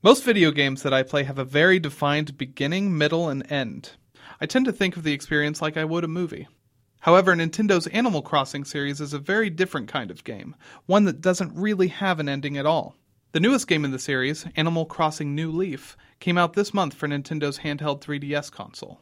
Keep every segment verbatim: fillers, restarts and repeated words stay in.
Most video games that I play have a very defined beginning, middle, and end. I tend to think of the experience like I would a movie. However, Nintendo's Animal Crossing series is a very different kind of game, one that doesn't really have an ending at all. The newest game in the series, Animal Crossing New Leaf, came out this month for Nintendo's handheld three D S console.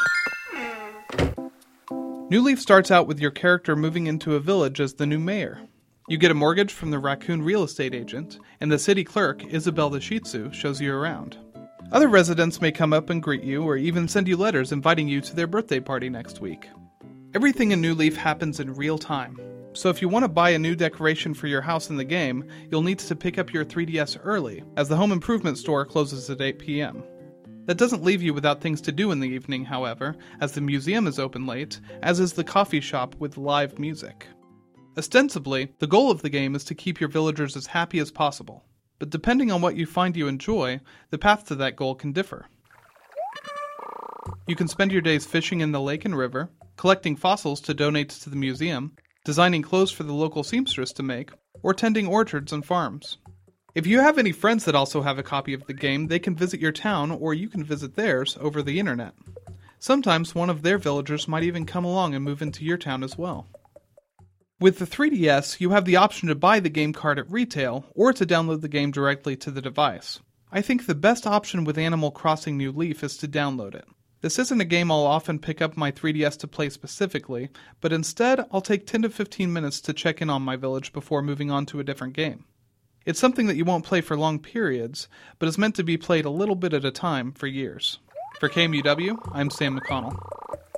New Leaf starts out with your character moving into a village as the new mayor. You get a mortgage from the raccoon real estate agent, and the city clerk, Isabelle the Shih Tzu, shows you around. Other residents may come up and greet you, or even send you letters inviting you to their birthday party next week. Everything in New Leaf happens in real time, so if you want to buy a new decoration for your house in the game, you'll need to pick up your three D S early, as the home improvement store closes at eight p.m. That doesn't leave you without things to do in the evening, however, as the museum is open late, as is the coffee shop with live music. Ostensibly, the goal of the game is to keep your villagers as happy as possible, but depending on what you find you enjoy, the path to that goal can differ. You can spend your days fishing in the lake and river, collecting fossils to donate to the museum, designing clothes for the local seamstress to make, or tending orchards and farms. If you have any friends that also have a copy of the game, they can visit your town, or you can visit theirs over the internet. Sometimes one of their villagers might even come along and move into your town as well. With the three D S, you have the option to buy the game card at retail, or to download the game directly to the device. I think the best option with Animal Crossing New Leaf is to download it. This isn't a game I'll often pick up my three D S to play specifically, but instead I'll take ten to fifteen minutes to check in on my village before moving on to a different game. It's something that you won't play for long periods, but is meant to be played a little bit at a time for years. For K M U W, I'm Sam McConnell.